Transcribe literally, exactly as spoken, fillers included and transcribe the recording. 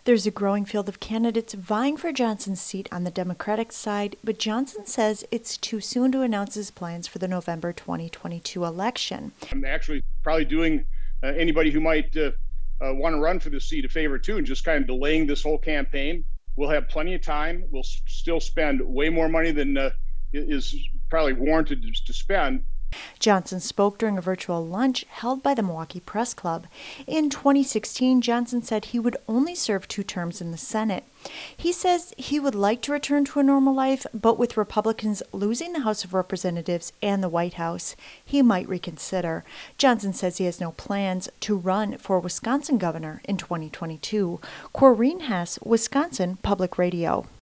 There's a growing field of candidates vying for Johnson's seat on the Democratic side, but Johnson says it's too soon to announce his plans for the November twenty twenty-two election. I'm actually probably doing uh, anybody who might uh, uh, want to run for this seat a favor too, and just kind of delaying this whole campaign. We'll have plenty of time. We'll s- still spend way more money than uh, is probably warranted to spend. Johnson spoke during a virtual lunch held by the Milwaukee Press Club. In twenty sixteen, Johnson said he would only serve two terms in the Senate. He says he would like to return to a normal life, but with Republicans losing the House of Representatives and the White House, he might reconsider. Johnson says he has no plans to run for Wisconsin governor in twenty twenty-two. Corrine Hess, Wisconsin Public Radio.